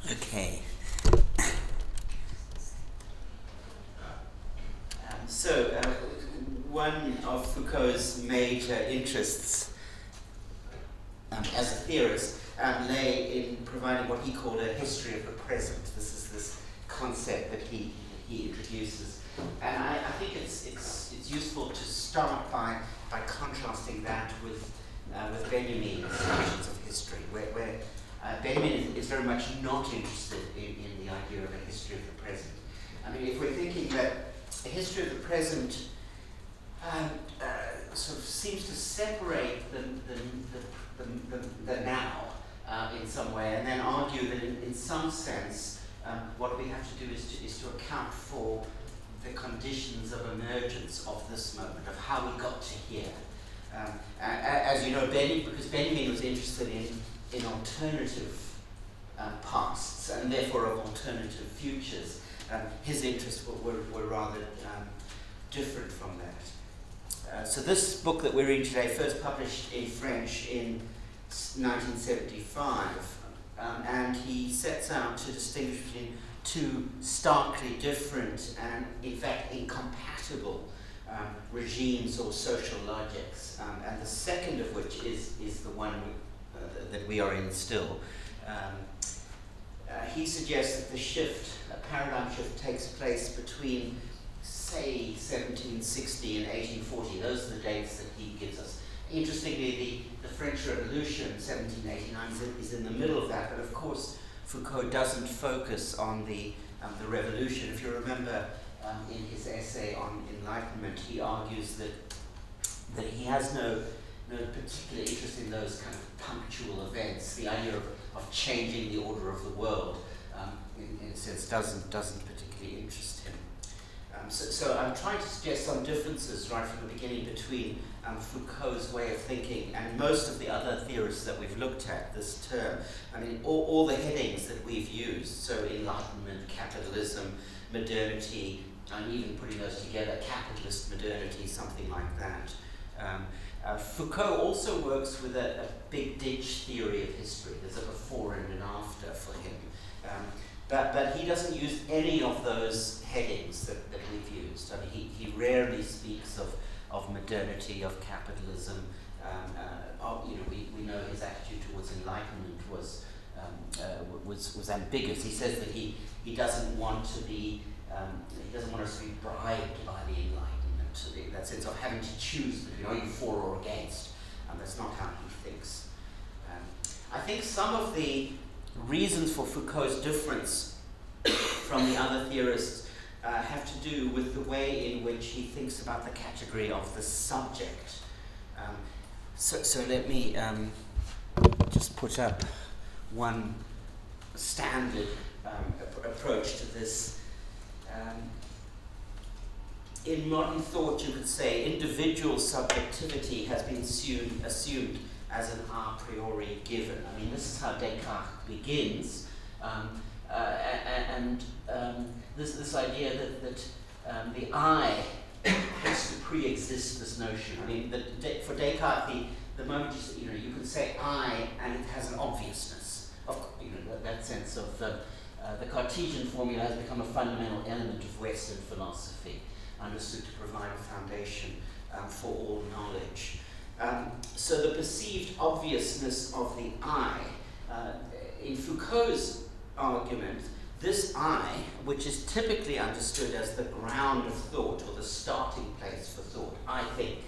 Okay. One of Foucault's major interests as a theorist lay in providing what he called a history of the present. This is this concept that he introduces, and I think it's useful to start by contrasting that with Benjamin's notions of history, where Benjamin is very much not interested in the idea of a history of the present. I mean, if we're thinking that a history of the present sort of seems to separate the now in some way, and then argue that in some sense what we have to do is to account for the conditions of emergence of this moment, of how we got to here. As you know, because Benjamin was interested in alternative pasts and therefore of alternative futures, his interests were rather different from that. So this book that we're reading today, first published in French in 1975, and he sets out to distinguish between two starkly different and in fact incompatible regimes or social logics, and the second of which is the one that we are in still. He suggests that a paradigm shift takes place between, say, 1760 and 1840. Those are the dates that he gives us. Interestingly, the French Revolution, 1789, is in the middle of that, but of course Foucault doesn't focus on the revolution. If you remember in his essay on Enlightenment, he argues that he has no particular interest in those kind of punctual events. The idea of changing the order of the world, in a sense, doesn't particularly interest him. So I'm trying to suggest some differences right from the beginning between Foucault's way of thinking and most of the other theorists that we've looked at this term. I mean, all the headings that we've used, so Enlightenment, capitalism, modernity, and even putting those together, capitalist modernity, something like that. Foucault also works with a big ditch theory of history. There's a before and an after for him. But he doesn't use any of those headings that we've used. I mean, he rarely speaks of modernity, of capitalism. We know his attitude towards Enlightenment was ambiguous. He says that he doesn't want us to be bribed by the Enlightenment, in that sense of having to choose between are you for or against. That's not how he thinks. I think some of the reasons for Foucault's difference from the other theorists have to do with the way in which he thinks about the category of the subject. So let me just put up one standard approach to this. In modern thought, you could say individual subjectivity has been assumed as an a priori given. I mean, this is how Descartes begins, and this idea that the I has to pre-exist this notion. I mean, for Descartes, the moment you can say I, and it has an obviousness. That sense of the Cartesian formula has become a fundamental element of Western philosophy, understood to provide a foundation for all knowledge. So the perceived obviousness of the I, in Foucault's argument, this I, which is typically understood as the ground of thought or the starting place for thought, I think,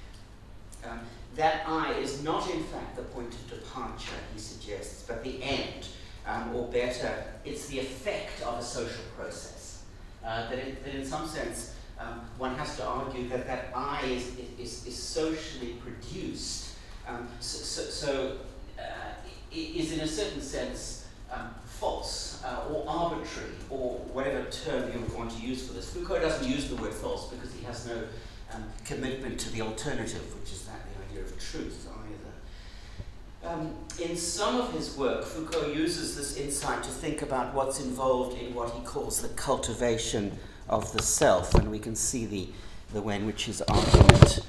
that I is not in fact the point of departure, he suggests, but the end, or better, it's the effect of a social process. That in some sense, one has to argue that I is socially produced, is in a certain sense false or arbitrary, or whatever term you would want to use for this. Foucault doesn't use the word false because he has no commitment to the alternative, which is that the idea of truth either. In some of his work, Foucault uses this insight to think about what's involved in what he calls the cultivation of the self, and we can see the way in which his argument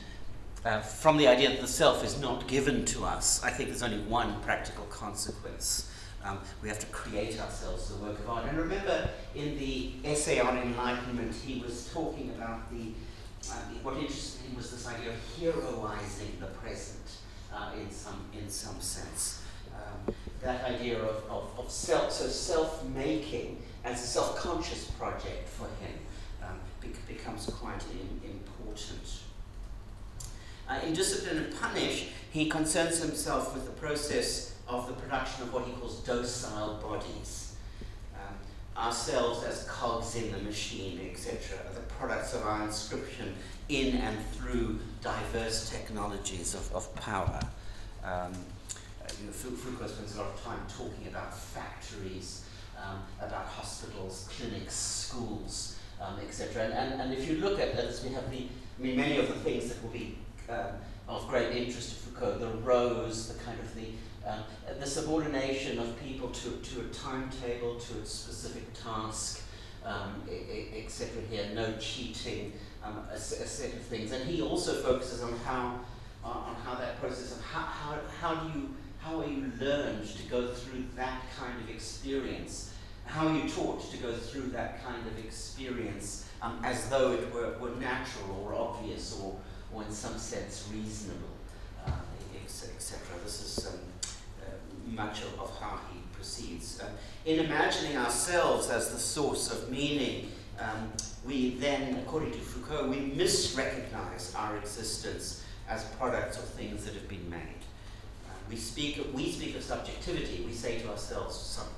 from the idea that the self is not given to us. I think there's only one practical consequence We have to create ourselves the work of art. And remember, in the essay on enlightenment, he was talking about what interested him was this idea of heroizing the present in some sense. That idea of self-making as a self-conscious project for him becomes quite important. In Discipline and Punish, he concerns himself with the process of the production of what he calls docile bodies. Ourselves as cogs in the machine, etc., are the products of our inscription in and through diverse technologies of power. Foucault spends a lot of time talking about factories, about hospitals, clinics, schools, etc. And if you look at this, we have many of the things that will be of great interest to Foucault: the rows, the kind of the subordination of people to a timetable, to a specific task, etc. Here, no cheating, a set of things. And he also focuses on how that process of how are you learned to go through that kind of experience? How are you taught to go through that kind of experience as though it were natural or obvious or in some sense reasonable, etc. This is much of how he proceeds. In imagining ourselves as the source of meaning, we then, according to Foucault, we misrecognize our existence as products of things that have been made. We speak of subjectivity. We say to ourselves something.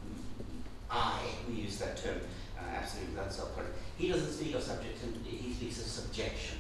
We use that term absolutely without self-conscious. He doesn't speak of subjectivity. He speaks of subjection,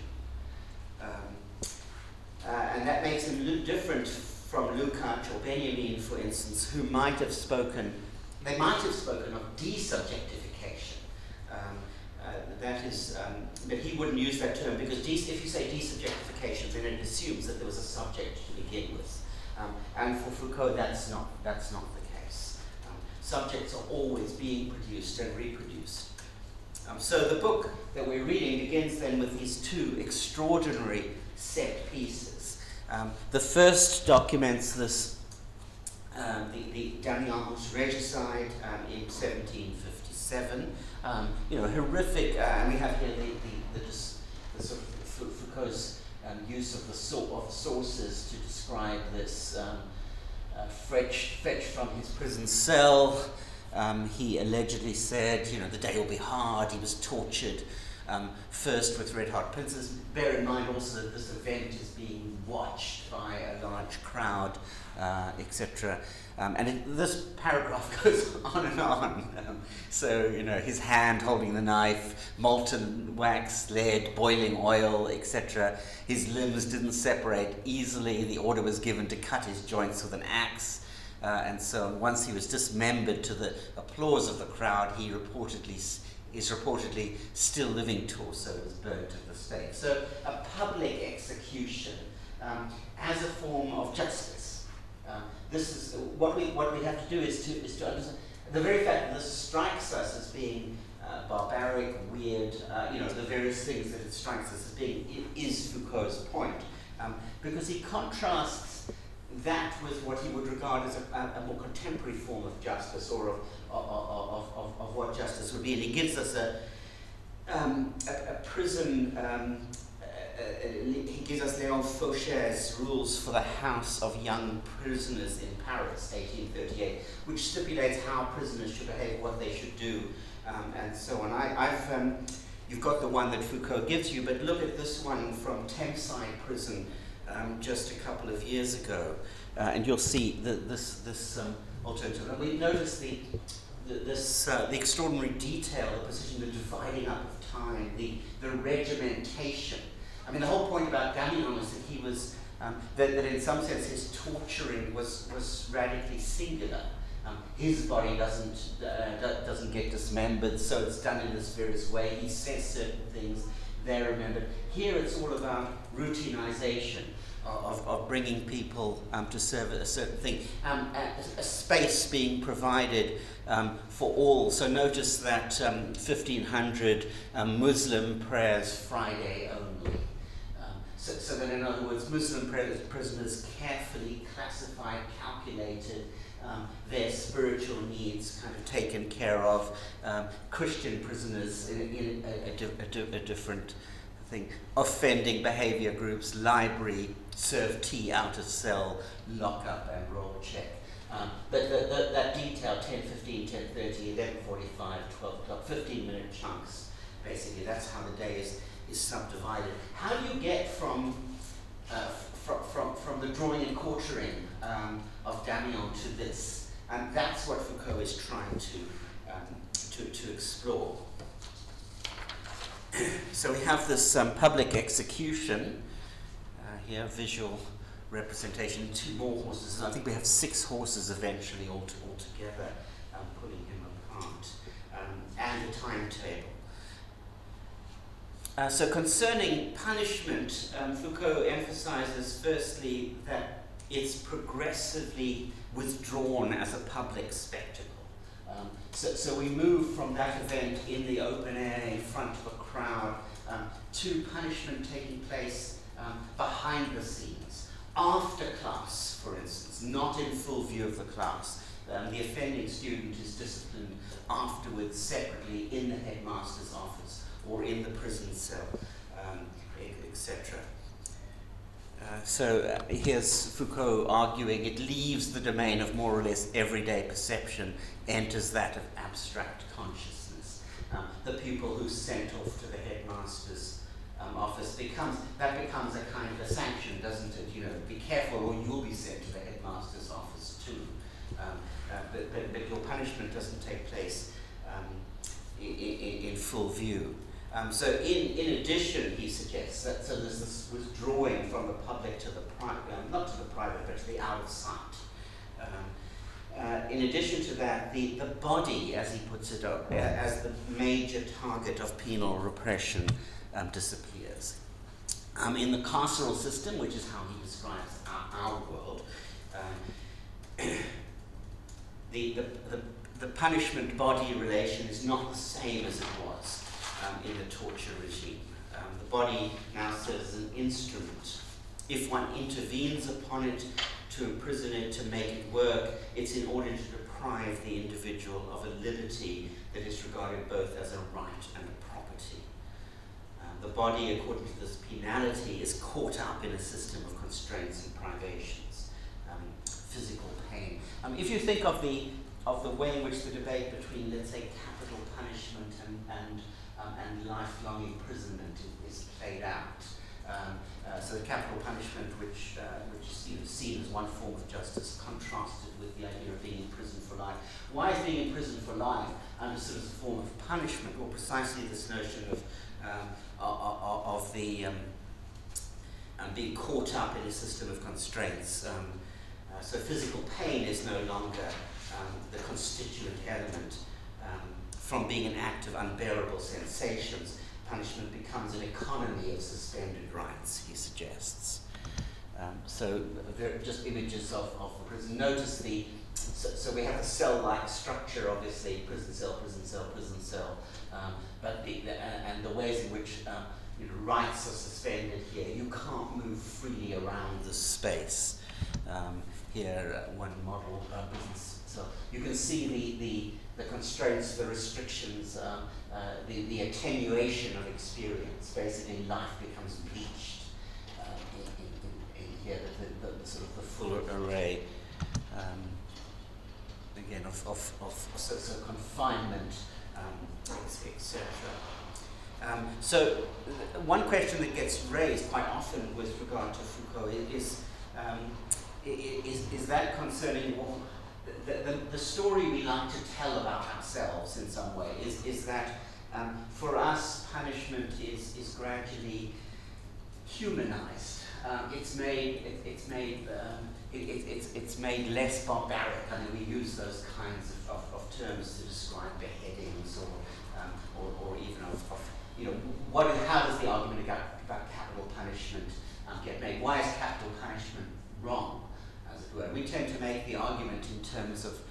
and that makes him different from Lukács or Benjamin, for instance, who might have spoken. They might have spoken of desubjectification. That is, but he wouldn't use that term because if you say desubjectification, then it assumes that there was a subject to begin with. And for Foucault, that's not the case. Subjects are always being produced and reproduced. So the book that we're reading begins then with these two extraordinary set pieces. The first documents this, the Damiens regicide in 1757. Horrific. And we have here the sort of Foucault's use of the sources to describe this. Fetched from his prison cell, he allegedly said, the day will be hard. He was tortured, first with red-hot pincers. Bear in mind also that this event is being watched by a large crowd, etc. This paragraph goes on and on. His hand holding the knife, molten wax, lead, boiling oil, etc. His limbs didn't separate easily. The order was given to cut his joints with an axe. And so once he was dismembered to the applause of the crowd, his reportedly still living torso was burnt at the stake. So a public execution as a form of justice. This is what we have to do is to understand the very fact that this strikes us as being barbaric, weird. The various things that it strikes us as being is Foucault's point, because he contrasts that with what he would regard as a more contemporary form of justice, or of what justice would be, and he gives us a prison. He gives us Léon Faucher's rules for the House of Young Prisoners in Paris, 1838, which stipulates how prisoners should behave, what they should do, and so on. You've got the one that Foucault gives you, but look at this one from Thameside Prison just a couple of years ago, and you'll see this alternative. And we notice the extraordinary detail, the precision, the dividing up of time, the regimentation. The whole point about Damiens is that he was that in some sense his torturing was radically singular. His body doesn't get dismembered, so it's done in this various way. He says certain things, they're remembered. Here it's all about routinization of bringing people to serve a certain thing, a space being provided for all. So notice that 1500 Muslim prayers Friday only. So that in other words, Muslim prisoners carefully classified, calculated, their spiritual needs kind of taken care of, Christian prisoners in a different thing, offending behavior groups, library, serve tea out of cell, lock up and roll check. But that detail, 10:15, 10:30, 11:45, 12 o'clock, 15-minute chunks, basically, that's how the day is subdivided. How do you get from the drawing and quartering of Damien to this? And that's what Foucault is trying to explore. So we have this public execution here, visual representation, 2 more horses. I think we have 6 horses eventually altogether, pulling him apart, and a timetable. So concerning punishment, Foucault emphasizes firstly that it's progressively withdrawn as a public spectacle. So we move from that event in the open air in front of a crowd to punishment taking place behind the scenes, after class, for instance, not in full view of the class. The offending student is disciplined afterwards separately in the headmaster's office or in the prison cell, etc. So here's Foucault arguing it leaves the domain of more or less everyday perception, enters that of abstract consciousness. The pupil who's sent off to the headmaster's office becomes a kind of a sanction, doesn't it? You know, be careful or you'll be sent to the headmaster's office too. But your punishment doesn't take place in full view. So in addition, he suggests that so there's this withdrawing from the public to the private, not to the private, but to the out of sight. In addition to that, the body, as he puts it, as the major target of penal repression, disappears. In the carceral system, which is how he describes our world, the punishment-body relation is not the same as it was in the torture regime. The body now serves as an instrument. If one intervenes upon it to imprison it, to make it work, it's in order to deprive the individual of a liberty that is regarded both as a right and a property. The body, according to this penality, is caught up in a system of constraints and privations, physical pain. If you think of the way in which the debate between, let's say, capital punishment and lifelong imprisonment is played out. So the capital punishment, which is seen as one form of justice, contrasted with the idea of being in prison for life. Why is being in prison for life understood as a form of punishment? Well, precisely this notion of the being caught up in a system of constraints. So physical pain is no longer the constituent element. From being an act of unbearable sensations, punishment becomes an economy of suspended rights, he suggests. So just images of the prison. Notice so we have a cell-like structure, obviously, prison cell, prison cell, prison cell, but and the ways in which rights are suspended here. You can't move freely around the space. Here, one model business. So you can see the constraints, the restrictions, the attenuation of experience. Basically, life becomes bleached in here, the sort of the full array, again, of confinement, etc. So one question that gets raised quite often with regard to Foucault is that concerning the story we like to tell about ourselves in some way is that for us punishment is gradually humanized. It's made less barbaric. I mean, we use those kinds of terms to describe beheadings or even how does the argument about capital punishment get made? Why is capital punishment wrong? We tend to make the argument in terms of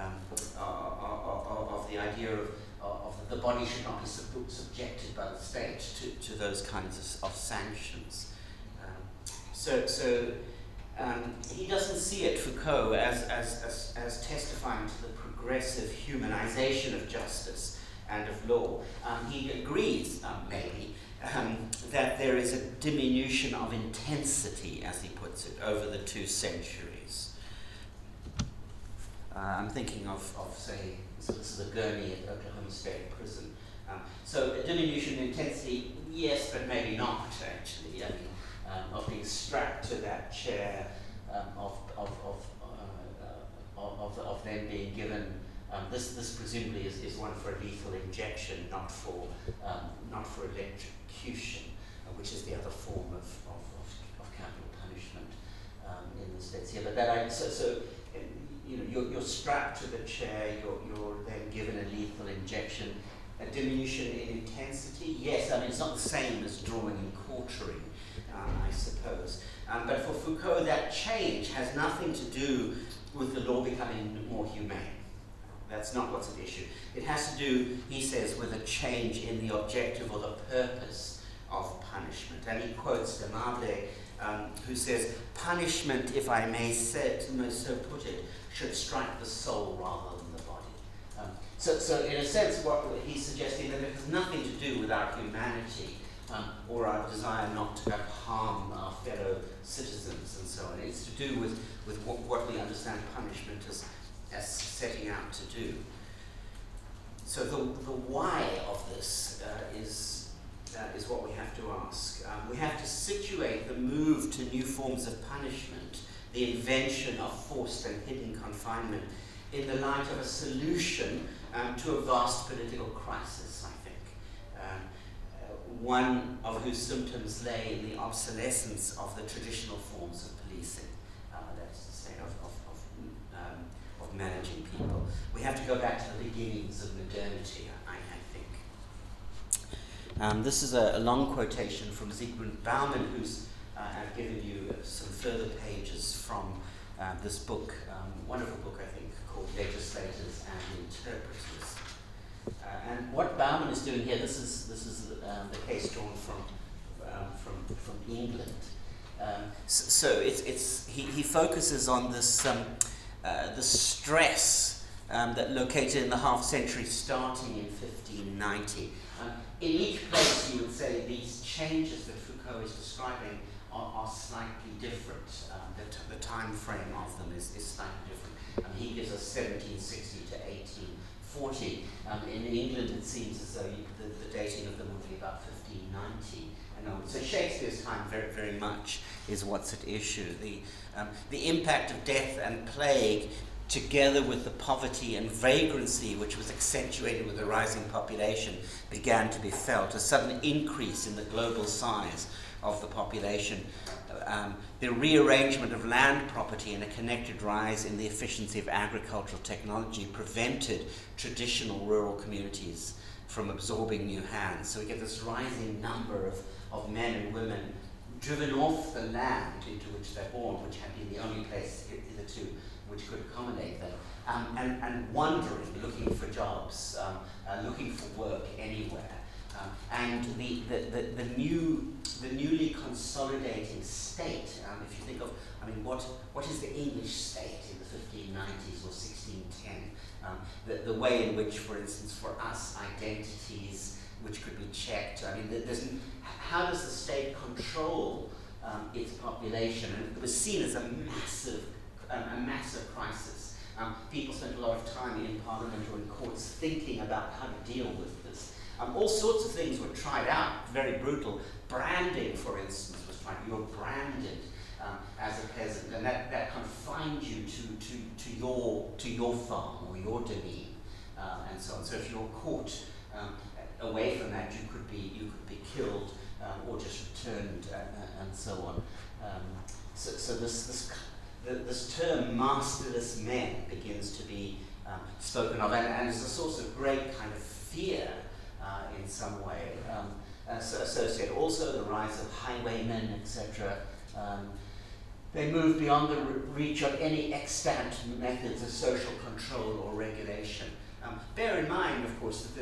the idea of the body should not be subjected by the state to those kinds of sanctions. So He doesn't see it, Foucault, as testifying to the progressive humanization of justice and of law. He agrees, maybe, that there is a diminution of intensity, as he puts it, over the 2 centuries. I'm thinking of say, so this is a gurney at Oklahoma State Prison. So a diminution in intensity, yes, but maybe not, actually. I mean, of being strapped to that chair, of them being given, this presumably is one for a lethal injection, not for electrocution, which is the other form of capital punishment in the States here. But that you know, you're strapped to the chair, you're then given a lethal injection. A diminution in intensity, yes, I mean it's not the same as drawing and quartering, I suppose. But for Foucault, that change has nothing to do with the law becoming more humane. That's not what's at issue. It has to do, he says, with a change in the objective or the purpose of punishment. And he quotes Demable, who says, punishment, if I may so put it, should strike the soul rather than the body. So in a sense, what he's suggesting that it has nothing to do with our humanity or our desire not to harm our fellow citizens and so on. It's to do with what we understand punishment as setting out to do. So the why of this is what we have to ask. We have to situate the move to new forms of punishment, the invention of forced and hidden confinement, in the light of a solution to a vast political crisis, I think. One of whose symptoms lay in the obsolescence of the traditional forms of policing, that is to say, of managing people. We have to go back to the beginnings of modernity, I think. This is a long quotation from Zygmunt Bauman, who's I've given you some further pages from this book, wonderful book, I think, called Legislators and Interpreters. And what Bauman is doing here, this is the case drawn from England. So he focuses on this the stress that located in the half century starting in 1590. In each place, you would say these changes that Foucault is describing are slightly different. The time frame of them is slightly different. He gives us 1760 to 1840. In England, it seems as though the dating of them would be about 1590. So Shakespeare's time very, very much is what's at issue. The impact of death and plague, together with the poverty and vagrancy which was accentuated with the rising population, began to be felt. A sudden increase in the global size of the population, the rearrangement of land property and a connected rise in the efficiency of agricultural technology prevented traditional rural communities from absorbing new hands. So we get this rising number of men and women driven off the land into which they're born, which had been the only place hitherto which could accommodate them, and wandering, looking for jobs, looking for work anywhere. And the newly consolidating state, if you think of, what is the English state in the 1590s or 1610? The way in which, for instance, for us, identities which could be checked. How does the state control its population? And it was seen as a massive crisis. People spent a lot of time in Parliament or in courts thinking about how to deal with this. All sorts of things were tried out, very brutal. Branding, for instance, was tried. You were branded as a peasant, and that confined you to your farm or your domain, and so on. So if you were caught away from that, you could be killed or just returned, and so on. So this term "masterless men" begins to be spoken of, and is a source of great kind of fear in some way. Associated also the rise of highwaymen, etc. They move beyond the reach of any extant methods of social control or regulation. Bear in mind, of course, that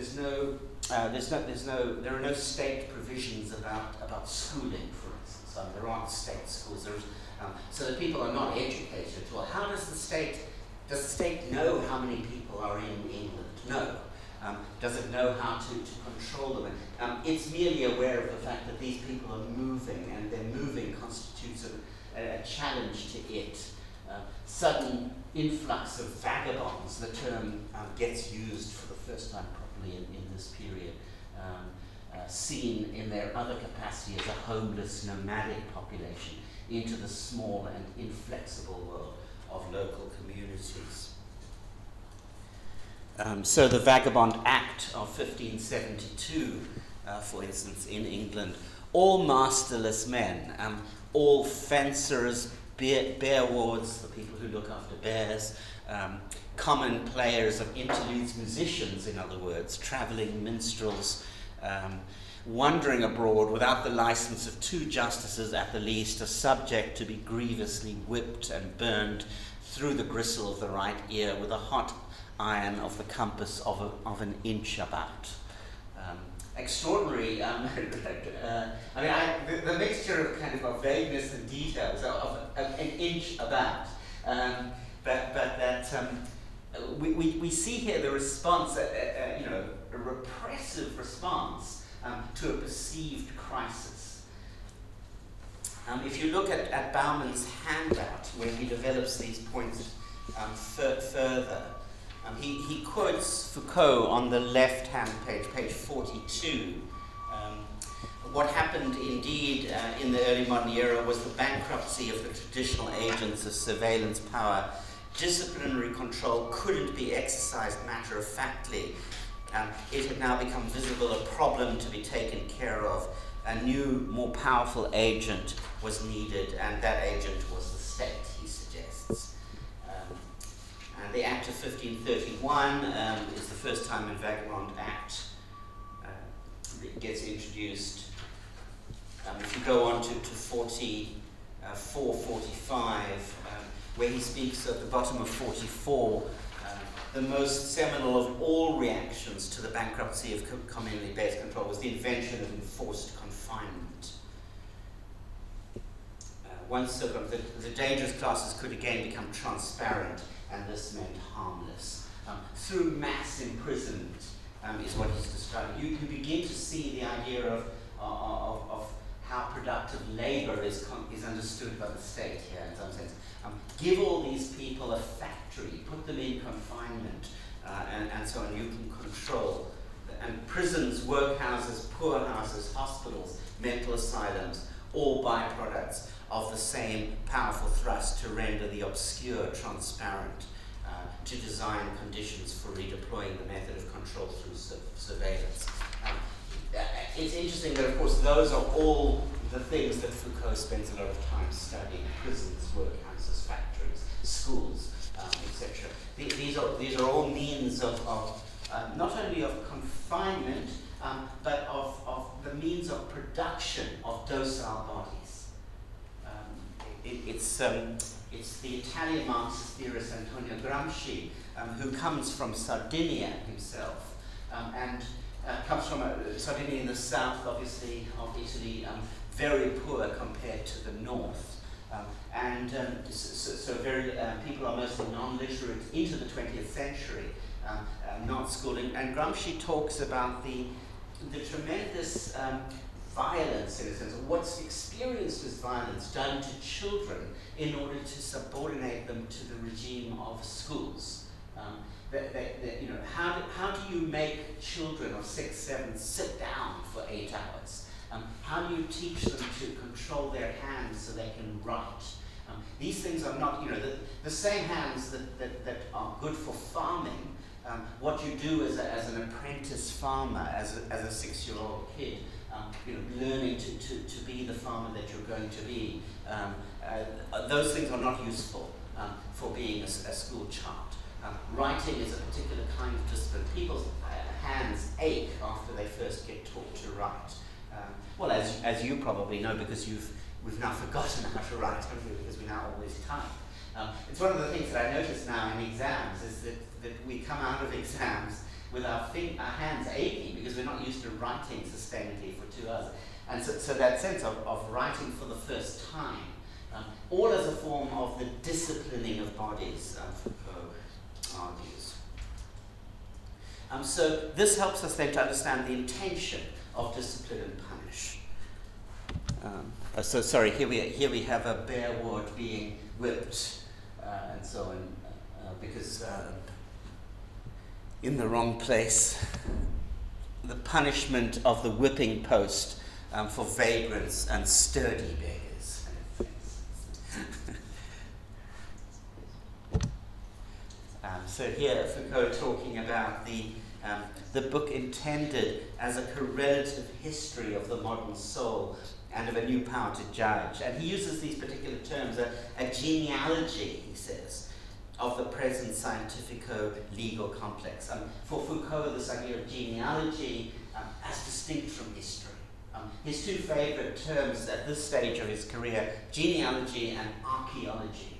there are no state provisions about schooling, for instance. There aren't state schools. There's So the people are not educated at all. How does the state know how many people are in England? No. Does it know how to control them? It's merely aware of the fact that these people are moving, and their moving constitutes a challenge to it. Sudden influx of vagabonds, the term gets used for the first time properly in this period, seen in their other capacity as a homeless, nomadic population into the small and inflexible world of local communities. So the Vagabond Act of 1572, for instance, in England, all masterless men, all fencers, bear wards, the people who look after bears, common players of interludes, musicians, in other words, travelling minstrels, wandering abroad without the license of 2 justices at the least, are subject to be grievously whipped and burned through the gristle of the right ear with a hot iron of the compass of an inch about. Extraordinary. The mixture of kind of vagueness and details of an inch about. But that we see here the response, a repressive response to a perceived crisis. If you look at Bauman's handout, where he develops these points further, he quotes Foucault on the left-hand page 42. What happened indeed in the early modern era was the bankruptcy of the traditional agents of surveillance power. Disciplinary control couldn't be exercised matter-of-factly. It had now become visible, a problem to be taken care of. A new, more powerful agent was needed, and that agent was the state, he suggests. And the Act of 1531 is the first time a Vagabond Act gets introduced. If you go on to 44-45, where he speaks at the bottom of 44, the most seminal of all reactions to the bankruptcy of communally based control was the invention of enforced confinement. Once the dangerous classes could again become transparent, and this meant harmless. Through mass imprisonment is what he's describing. You begin to see the idea of how productive labour is understood by the state here in some sense. Give all these people a factory, put them in confinement, and so on. You can control. And prisons, workhouses, poorhouses, hospitals, mental asylums, all byproducts of the same powerful thrust to render the obscure transparent, to design conditions for redeploying the method of control through surveillance. It's interesting that, of course, those are all the things that Foucault spends a lot of time studying: prisons, workhouses, factories, schools, etc. These are all means of not only of confinement, but of the means of production of docile bodies. It's the Italian Marxist theorist Antonio Gramsci, who comes from Sardinia himself, and comes from Sardinia in the south, obviously, of Italy, very poor compared to the north. So people are mostly non-literate into the 20th century, not schooled. And Gramsci talks about the tremendous violence, in a sense, of what's experienced as violence done to children in order to subordinate them to the regime of schools. How do you make children of 6, 7 sit down for 8 hours? How do you teach them to control their hands so they can write? These things are not, the same hands that are good for farming. What you do as an apprentice farmer, as a 6-year-old kid, learning to be the farmer that you're going to be, those things are not useful for being a school child. Writing is a particular kind of discipline. People's hands ache after they first get taught to write. Well, as you probably know, because we've now forgotten how to write, haven't we? Because we now always type. It's one of the things that I notice now in exams is that we come out of exams with our hands aching because we're not used to writing sustainably for 2 hours. And so that sense of writing for the first time all as a form of the disciplining of bodies, Foucault argues. So this helps us then to understand the intention of discipline and punish. So sorry, here we have a bear ward being whipped, and so on, because in the wrong place. The punishment of the whipping post for vagrants and sturdy beggars. So here Foucault talking about the book intended as a correlative history of the modern soul and of a new power to judge. And he uses these particular terms, a genealogy, he says, of the present scientifico-legal complex. For Foucault, this idea of genealogy as distinct from history. His two favorite terms at this stage of his career, genealogy and archaeology.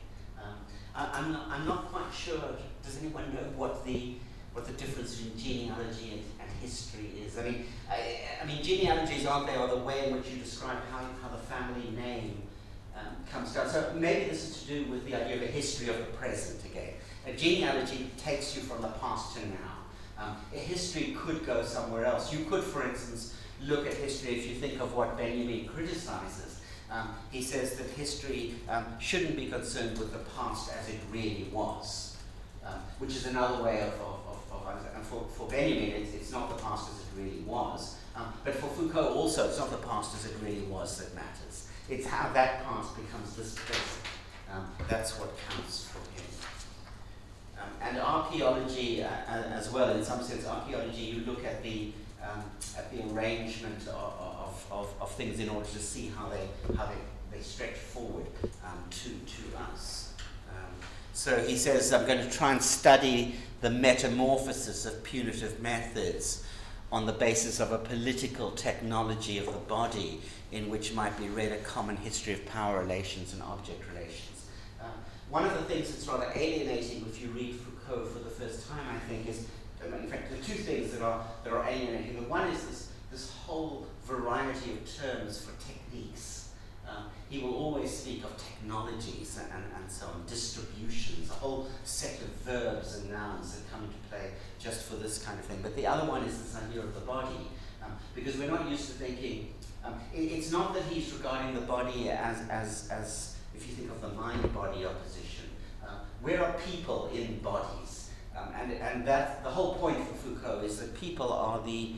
I'm not quite sure, does anyone know what the difference between genealogy and history is? I mean, genealogies, aren't they, are the way in which you describe how the family name comes down. So maybe this is to do with the idea of a history of the present again. A genealogy takes you from the past to now. A history could go somewhere else. You could, for instance, look at history if you think of what Benjamin criticizes. He says that history shouldn't be concerned with the past as it really was, which is another way of and for Benjamin, it's not the past as it really was. But for Foucault also, it's not the past as it really was that matters. It's how that past becomes this present. That's what counts for him. And archaeology as well, in some sense, archaeology, you look at the arrangement of things in order to see how they stretch forward to us. So he says, I'm going to try and study the metamorphosis of punitive methods on the basis of a political technology of the body in which might be read a common history of power relations and object relations. One of the things that's rather alienating if you read Foucault for the first time, I think, is, in fact, the two things that are alienating. The one is this whole variety of terms for techniques. He will always speak of technologies and so on, distributions, a whole set of verbs and nouns that come into play just for this kind of thing. But the other one is this idea of the body, because we're not used to thinking, it's not that he's regarding the body as if you think of the mind-body opposition. Where are people in bodies? And that the whole point for Foucault is that people are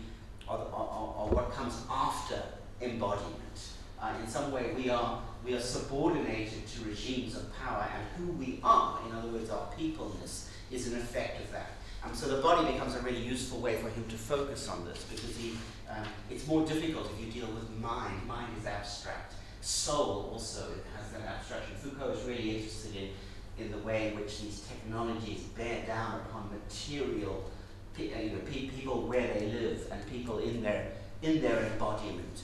what comes after embodiment. In some way, we are subordinated to regimes of power, and who we are, in other words, our peopleness, is an effect of that. So the body becomes a really useful way for him to focus on this, because it's more difficult if you deal with mind. Mind is abstract. Soul also has that abstraction. Foucault is really interested in the way in which these technologies bear down upon material people where they live and people in their embodiment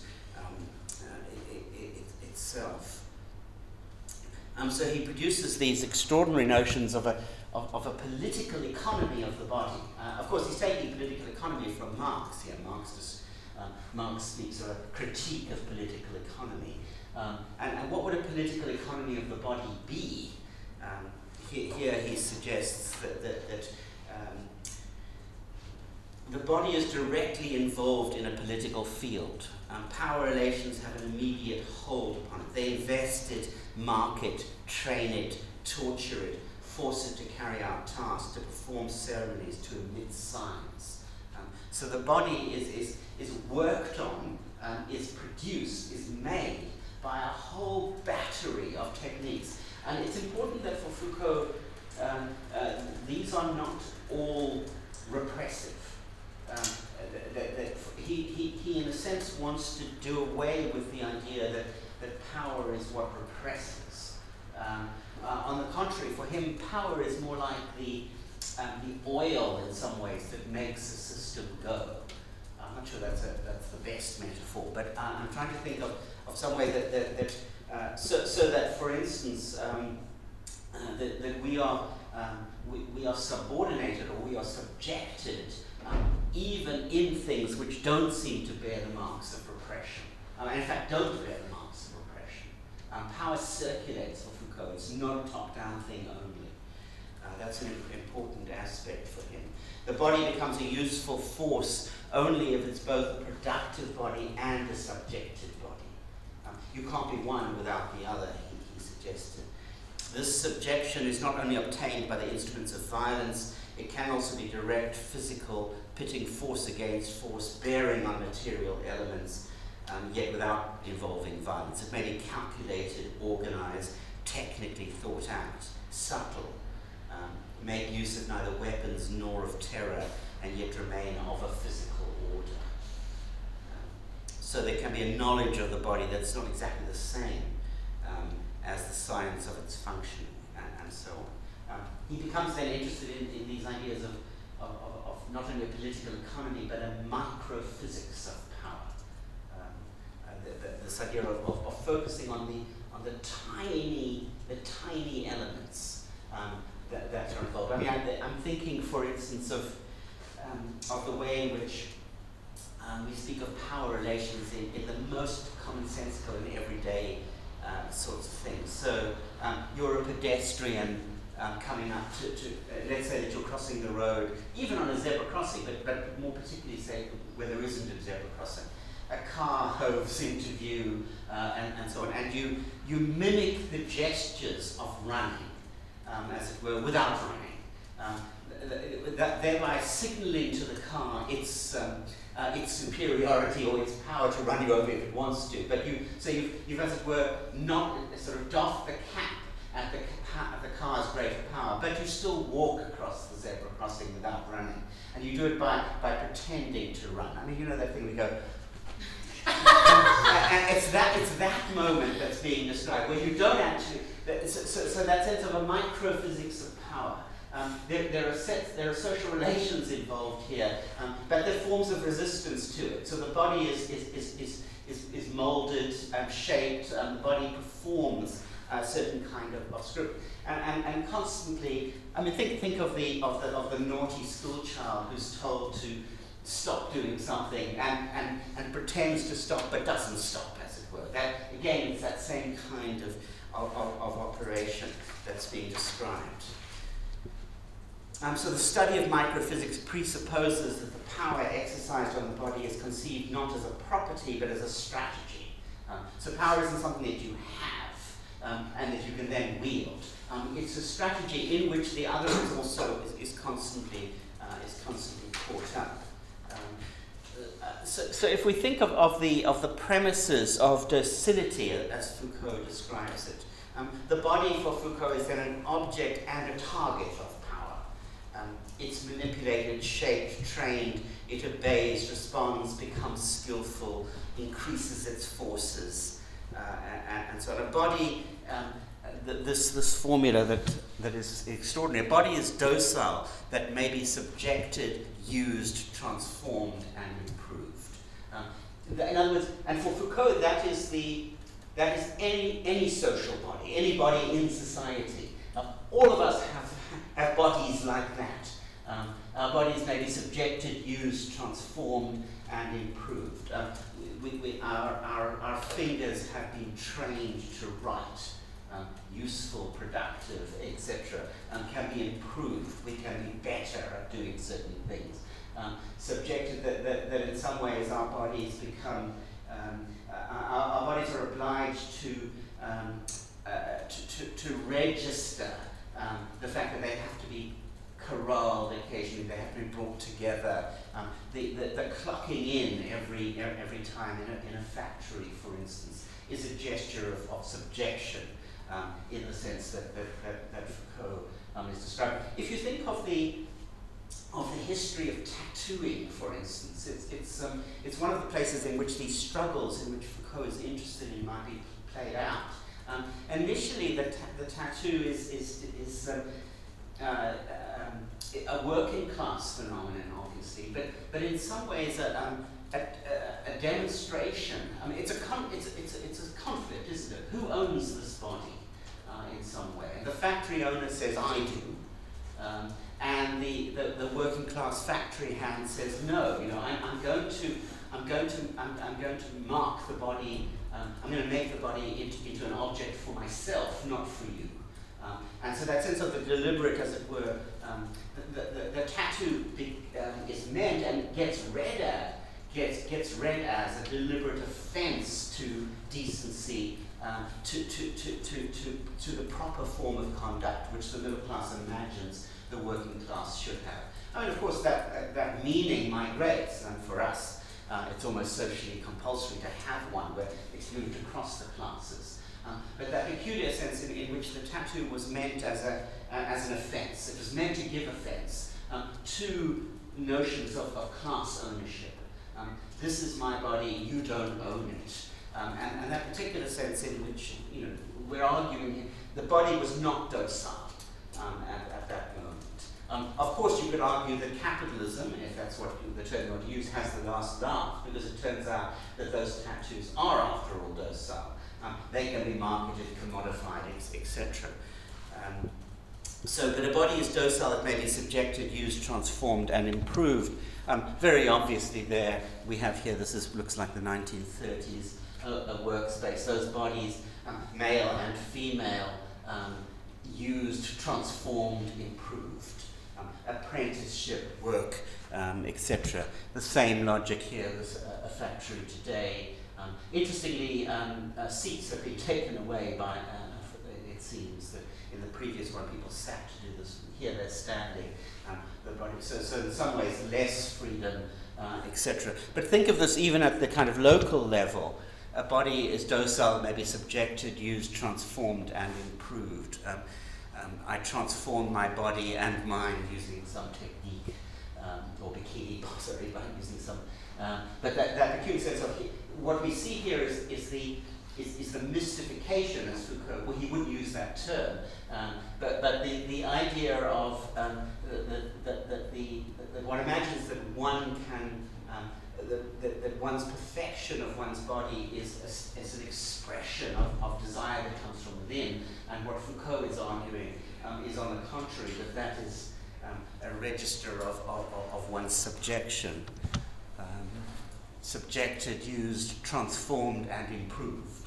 itself. So he produces these extraordinary notions of a political economy of the body. Of course, he's taking political economy from Marx here. Marx speaks of a critique of political economy. And what would a political economy of the body be? Here he suggests that the body is directly involved in a political field. Power relations have an immediate hold upon it. They invest it, mark it, train it, torture it, force it to carry out tasks, to perform ceremonies, to emit signs. So the body is worked on, is produced, is made by a whole battery of techniques. And it's important that for Foucault, these are not all repressive. That he in a sense wants to do away with the idea that power is what represses. On the contrary, for him, power is more like the oil in some ways that makes a system go. I'm not sure that's the best metaphor, but I'm trying to think of some way so that, for instance, that we are subordinated or we are subjected even in things which don't seem to bear the marks of repression. In fact, don't bear the marks of repression. Power circulates for Foucault. It's not a top-down thing only. That's an important aspect for him. The body becomes a useful force only if it's both a productive body and a subjective body. You can't be one without the other, he suggested. This subjection is not only obtained by the instruments of violence, it can also be direct, physical, pitting force against force, bearing on material elements, yet without involving violence. It may be calculated, organized, technically thought out, subtle, make use of neither weapons nor of terror, and yet remain of a physical order. So there can be a knowledge of the body that's not exactly the same as the science of its functioning, and so on. He becomes then interested in these ideas of not only a political economy, but a microphysics of power. This idea of focusing on the tiny elements that are involved. I mean, I'm thinking, for instance, of the way in which we speak of power relations in the most commonsensical and everyday sorts of things. So you're a pedestrian coming up to let's say that you're crossing the road, even on a zebra crossing, but more particularly say where there isn't a zebra crossing. A car hoves into view and so on, and you mimic the gestures of running, as it were, without running, thereby signaling to the car its superiority or its power to run you over if it wants to. But you've as it were not sort of doffed the cap at the car's greater power, but you still walk across the zebra crossing without running, and you do it by pretending to run. I mean, you know that thing we go. And it's that moment that's being described where you don't actually. So that sense of a microphysics of power. There are social relations involved here, but there are forms of resistance to it. So the body is molded, shaped. The body performs a certain kind of script, and constantly. I mean, think of the naughty school child who's told to stop doing something and pretends to stop but doesn't stop, as it were. That again, it's that same kind of operation that's being described. So the study of microphysics presupposes that the power exercised on the body is conceived not as a property but as a strategy. So power isn't something that you have and that you can then wield. It's a strategy in which the other is also is constantly caught up. So if we think of the premises of docility, as Foucault describes it, the body for Foucault is then an object and a target of power. It's manipulated, shaped, trained, it obeys, responds, becomes skillful, increases its forces, and so on. A body, this formula that is extraordinary. A body is docile, that may be subjected, used, transformed, and improved. In other words, and for Foucault, that is any social body, any body in society. All of us have bodies like that. Our bodies may be subjected, used, transformed, and improved. Our fingers have been trained to write, useful, productive, etc., can be improved. We can be better at doing certain things. Subjected that in some ways our bodies become, our bodies are obliged to register the fact that they have to be corralled occasionally, they have to be brought together. The clocking in every time in a factory, for instance, is a gesture of subjection in the sense that Foucault is describing. If you think of the history of tattooing, for instance, it's one of the places in which these struggles in which Foucault is interested in might be played out. Initially, the tattoo is a working class phenomenon, obviously, but in some ways a demonstration. I mean, it's a conflict, isn't it? Who owns this body in some way? And the factory owner says, "I do," and the working class factory hand says, "No. You know, I'm going to mark the body I'm going to make the body into an object for myself, not for you. And so that sense of the deliberate, as it were, the tattoo is meant and gets read as a deliberate offence to decency, to the proper form of conduct which the middle class imagines the working class should have. I mean, of course, that meaning migrates, and for us, it's almost socially compulsory to have one where it's moved across the classes. But that peculiar sense in which the tattoo was meant as an offence, it was meant to give offence to notions of class ownership. This is my body, you don't own it. And that particular sense in which, we're arguing the body was not docile at that moment. Of course, you could argue that capitalism, if that's what the term you want to use, has the last laugh, because it turns out that those tattoos are, after all, docile. They can be marketed, commodified, etc. But a body is docile, it may be subjected, used, transformed, and improved. Very obviously there, we have here, looks like the 1930s, a workspace. Those bodies, male and female, used, transformed, improved. Apprenticeship, work, etc. The same logic here. There's a factory today. Interestingly, seats have been taken away by, it seems, that in the previous one people sat to do this. Here they're standing. So in some ways less freedom, etc. But think of this even at the kind of local level. A body is docile, may be subjected, used, transformed, and improved. I transform my body and mind using some technique, or bikini, sorry, by using some. But that peculiar sense of what we see here is the mystification, as Foucault. Well, he wouldn't use that term, but the idea of that one imagines that one can. That one's perfection of one's body is an expression of desire that comes from within, and what Foucault is arguing is, on the contrary, that is a register of one's subjection. Subjected, used, transformed, and improved.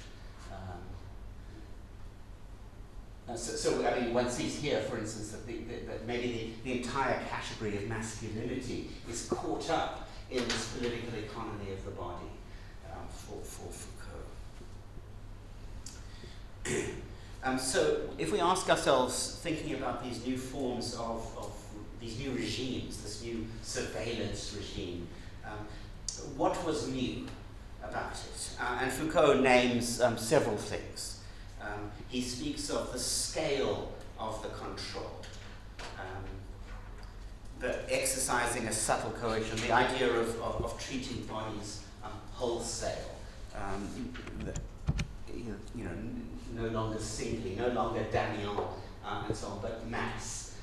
So I mean, one sees here, for instance, that maybe the entire category of masculinity is caught up in this political economy of the body for Foucault. So if we ask ourselves, thinking about these new forms of these new regimes, this new surveillance regime, what was new about it? And Foucault names several things. He speaks of the scale of the control. The exercising a subtle coercion, the idea of treating bodies wholesale, no longer singly, no longer Damiens, and so on, but mass.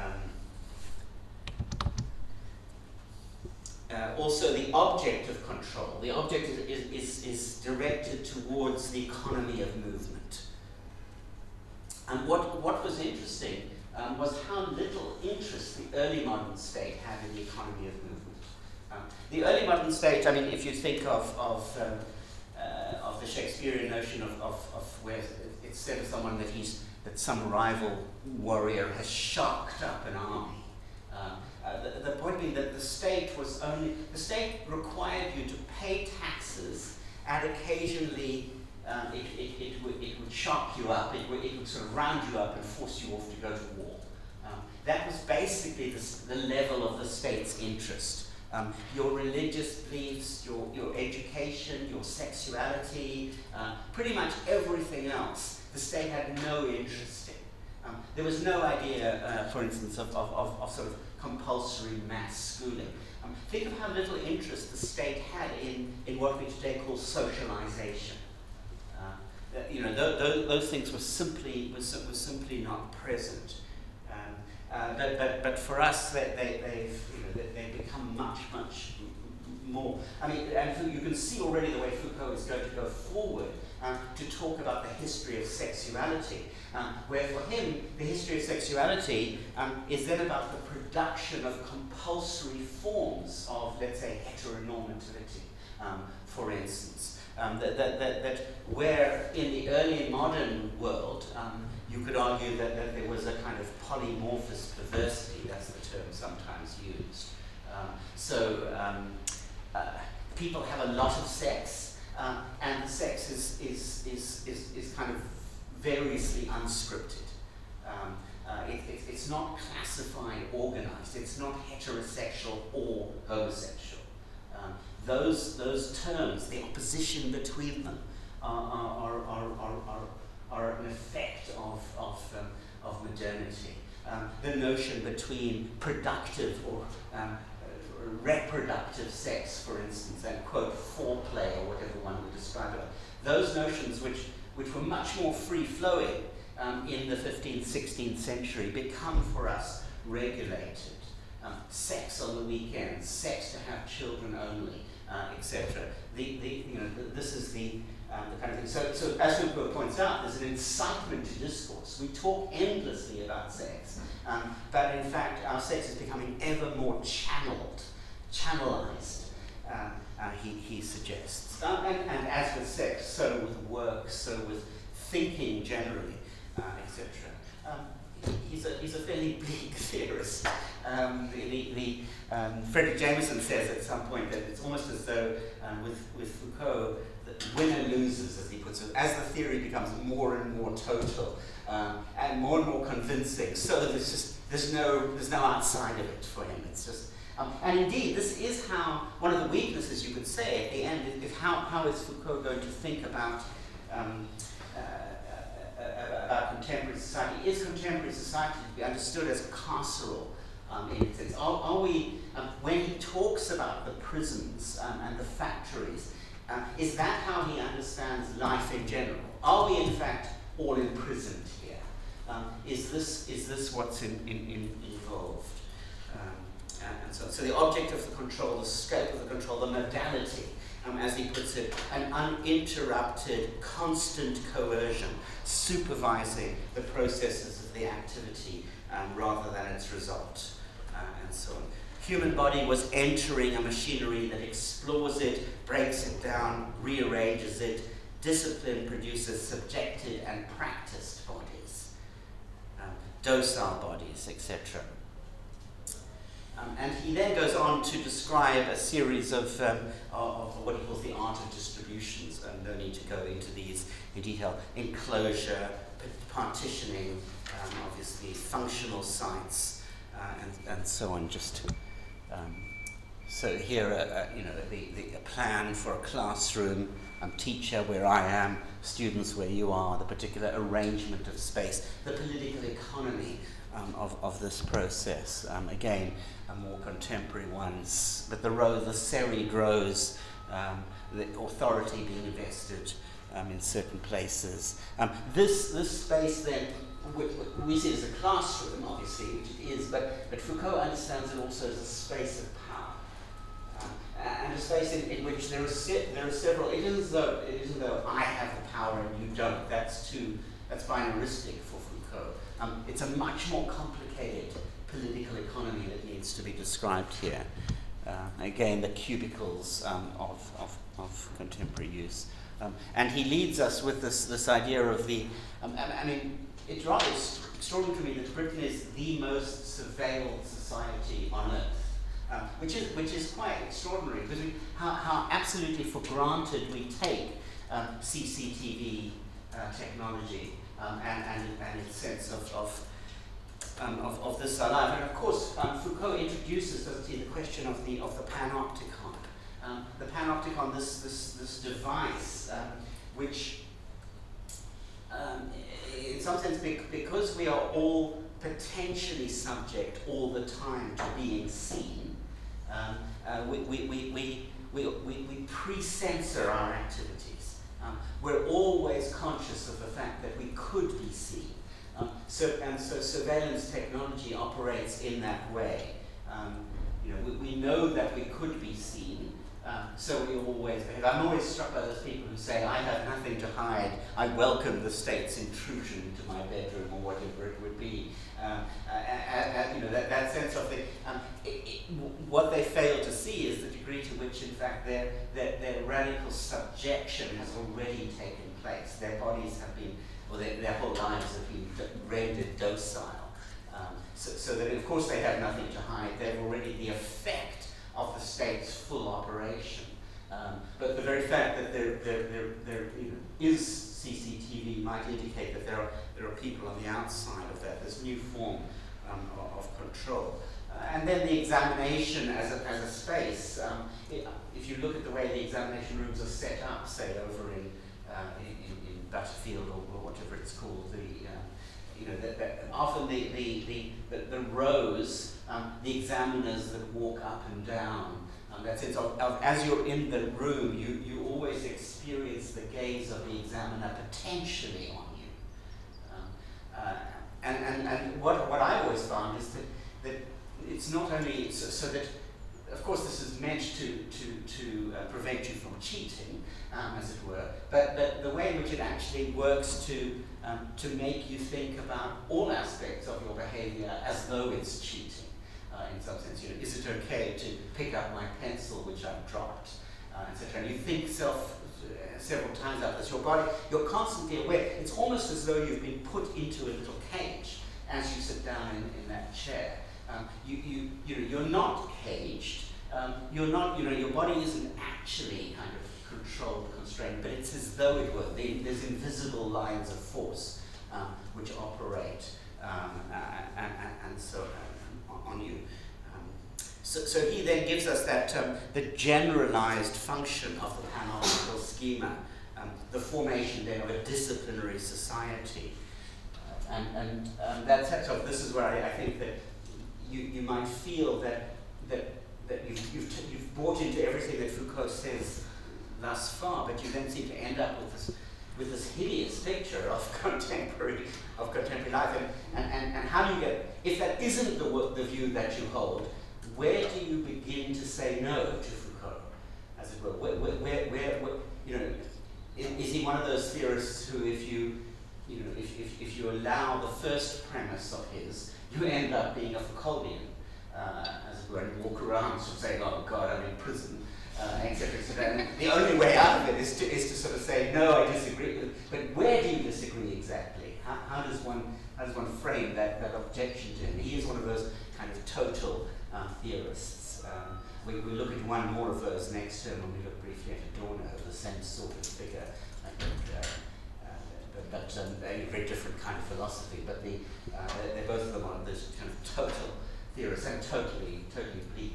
Also the object of control. The object is directed towards the economy of movement. And what was interesting was how little interest the early modern state had in the economy of movement. The early modern state, I mean, if you think of the Shakespearean notion of where it's said of someone that some rival warrior has sharked up an army. The point being that the state required you to pay taxes, and occasionally it would shark you up, it would sort of round you up and force you off to go to war. That was basically the level of the state's interest. Your religious beliefs, your education, your sexuality, pretty much everything else, the state had no interest in. There was no idea, for instance, of sort of compulsory mass schooling. Think of how little interest the state had in what we today call socialization. Those things were simply not present. But for us, they've become much more. I mean, and you can see already the way Foucault is going to go forward to talk about the history of sexuality, where for him the history of sexuality is then about the production of compulsory forms of, let's say, heteronormativity, for instance. that where in the early modern world you could argue that there was a kind of polymorphous perversity, that's the term sometimes used. People have a lot of sex, and the sex is kind of variously unscripted. It's not classified, organized. It's not heterosexual or homosexual. Those terms, the opposition between them, are an effect of modernity. The notion between productive or reproductive sex, for instance, and quote foreplay or whatever one would describe it. Those notions, which were much more free-flowing in the 15th, 16th century, become for us regulated. Sex on the weekends, sex to have children only, etc. This is the kind of thing. So as Foucault points out, there's an incitement to discourse. We talk endlessly about sex, but in fact our sex is becoming ever more channelized, he suggests. And as with sex, so with work, so with thinking generally, etc. He's a fairly bleak theorist. Frederick Jameson says at some point that it's almost as though with Foucault, the winner loses, as he puts it, as the theory becomes more and more total and more convincing. So there's no outside of it for him. It's just and indeed, this is how one of the weaknesses, you could say, at the end is how is Foucault going to think about contemporary society? Is contemporary society to be understood as carceral in its sense? Are we, when he talks about the prisons and the factories, is that how he understands life in general? Are we in fact all imprisoned here? Is this what's involved? And so the object of the control, the scope of the control, the modality, as he puts it, an uninterrupted, constant coercion, supervising the processes of the activity rather than its result, and so on. Human body was entering a machinery that explores it, breaks it down, rearranges it. Discipline produces subjected and practiced bodies, docile bodies, etc. And he then goes on to describe a series of what he calls the art of distributions, and no need to go into these in detail. Enclosure, partitioning, obviously functional sites, and so on. So here, a plan for a classroom, teacher where I am, students where you are, the particular arrangement of space, the political economy of this process. Again, more contemporary ones, but the serried rows, the authority being invested in certain places. This space then, we see it as a classroom, obviously, which it is, but Foucault understands it also as a space of power. And a space in which there are several, it isn't as though I have the power and you don't, that's binaristic for Foucault. It's a much more complicated political economy that needs to be described here. Again, the cubicles of contemporary use. And he leads us with this idea of the, it's rather extraordinary to me that Britain is the most surveilled society on earth, which is quite extraordinary, because how absolutely for granted we take CCTV technology and its sense of this life. And of course, Foucault introduces, doesn't he, the question of the panopticon. The panopticon, this device, which, in some sense, because we are all potentially subject all the time to being seen, we pre-censor our activities. We're always conscious of the fact that we could be seen. So surveillance technology operates in that way. We know that we could be seen, so we always behave. I'm always struck by those people who say, I have nothing to hide, I welcome the state's intrusion into my bedroom, or whatever it would be. That sense of what they fail to see is the degree degree to which, in fact, their radical subjection has already taken place. Their bodies have been, or their whole lives have been rendered docile. So that, of course, they have nothing to hide. They're already the effect of the state's full operation. But the very fact that there is CCTV might indicate that there are people on the outside of that, this new form of control. And then the examination as a space. If you look at the way the examination rooms are set up, say over in Butterfield or whatever it's called, often the rows, the examiners that walk up and down. That sense of as you're in the room, you always experience the gaze of the examiner potentially on you. And what I always found is that it's not only so that, of course, this is meant to prevent you from cheating, as it were, but the way in which it actually works to make you think about all aspects of your behavior as though it's cheating. In some sense, is it okay to pick up my pencil which I've dropped, etc. And you think several times about this. Your body, you're constantly aware. It's almost as though you've been put into a little cage as you sit down in that chair. You're not caged. You're not. Your body isn't actually kind of controlled, constrained, but it's as though it were. There's invisible lines of force which operate and so on you. So he then gives us that the generalized function of the panoptical schema, the formation then of a disciplinary society, and that's so. This is where I think that you might feel that you've bought into everything that Foucault says thus far, but you then seem to end up with this hideous picture of contemporary life, and how do you get, if that isn't the view that you hold, where do you begin to say no to Foucault, as it were? Where is he one of those theorists who, if you allow the first premise of his, you end up being a Foucauldian, as it were, and walk around sort of saying, "Oh God, I'm in prison," etc., etc. And the only way out of it is to sort of say, "No, I disagree." But where do you disagree exactly? How does one frame that objection to him? He is one of those kind of total theorists. We look at one more of those next term when we look briefly at Adorno, the same sort of figure, I think, but a very different kind of philosophy. But they're both of them are this kind of total theorists and totally bleak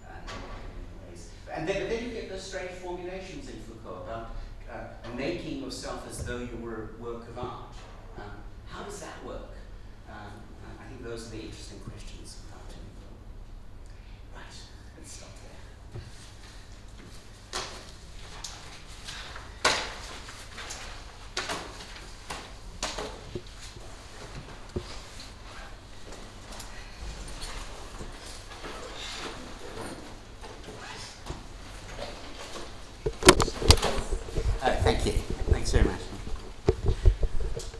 in ways. And then you get those strange formulations in Foucault about making yourself as though you were a work of art. How does that work? I think those are the interesting questions about him. Right, let's stop there. Thank you. Thanks very much.